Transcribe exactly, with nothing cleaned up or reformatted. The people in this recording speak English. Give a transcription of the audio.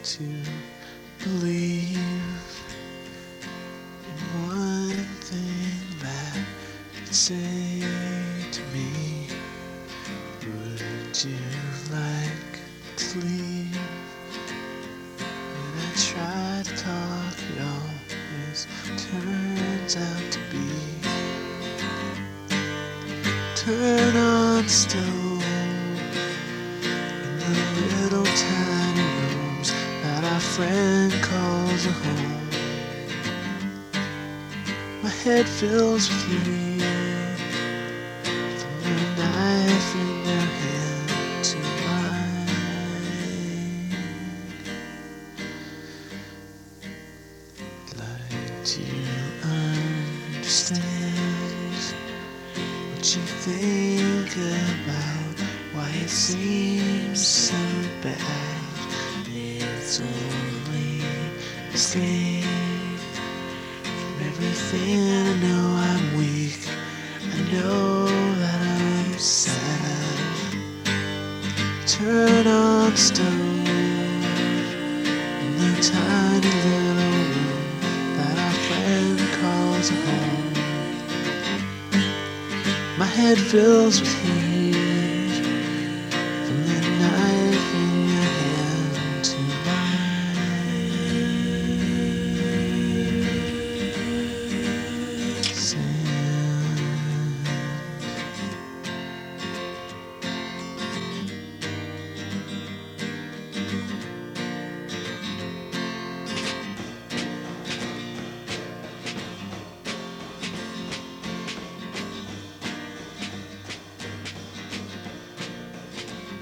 to believe in one thing that you'd say to me. Would you like to leave? And I try to talk, it always turns out to be turn on the stove in the little tiny rooms that our friend calls a home. My head fills with lead from the knife in their hand to mine. I'd like to understand what you think about why it seems so bad. It's only a mistake. From everything I know I'm weak, I know that I'm sad. Turn on the stove in the tiny little room that our friend calls a home. My head fills with heat